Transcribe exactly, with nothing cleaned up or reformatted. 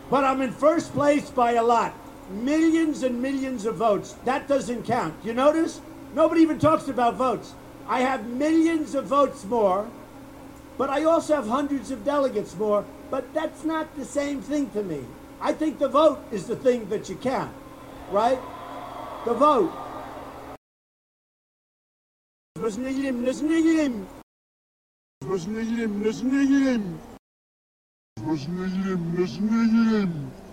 But I'm in first place by a lot. Millions and millions of votes. That doesn't count. You notice? Nobody even talks about votes. I have millions of votes more, but I also have hundreds of delegates more. But that's not the same thing to me. I think the vote is the thing that you count, right? The vote. Muslim, Muslim, Muslim, Muslim, Muslim, Muslim.